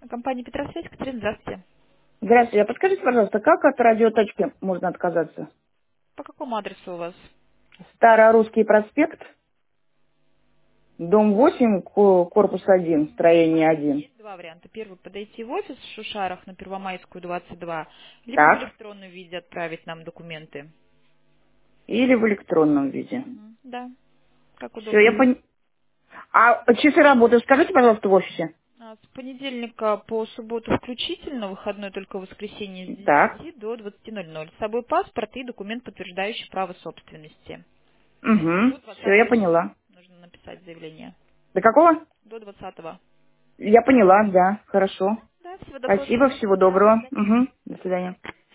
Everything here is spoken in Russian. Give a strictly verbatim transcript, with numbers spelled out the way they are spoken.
Компания Петросвязь, Катерина, здравствуйте. Здравствуйте. А подскажите, пожалуйста, как от радиоточки можно отказаться? По какому адресу у вас? Старорусский проспект, дом восемь, ко- корпус один, строение один. Есть два варианта. Первый — подойти в офис в Шушарах на Первомайскую, двадцать два, либо в Так. электронном виде отправить нам документы. Или в электронном виде. Мгм. Да, как Все, я удобно. поняла. А часы работы скажите, пожалуйста, в офисе. А С понедельника по субботу включительно, выходной только в воскресенье с Так. десяти до двадцати ноль ноль. С собой паспорт и документ, подтверждающий право собственности. Угу. До Все, я двадцатого числа поняла. нужно написать заявление. До какого? До двадцатого. Я поняла, да. Хорошо. Да, всего доброго, до Спасибо, свидания. всего Да, до доброго. свидания. Угу. До свидания.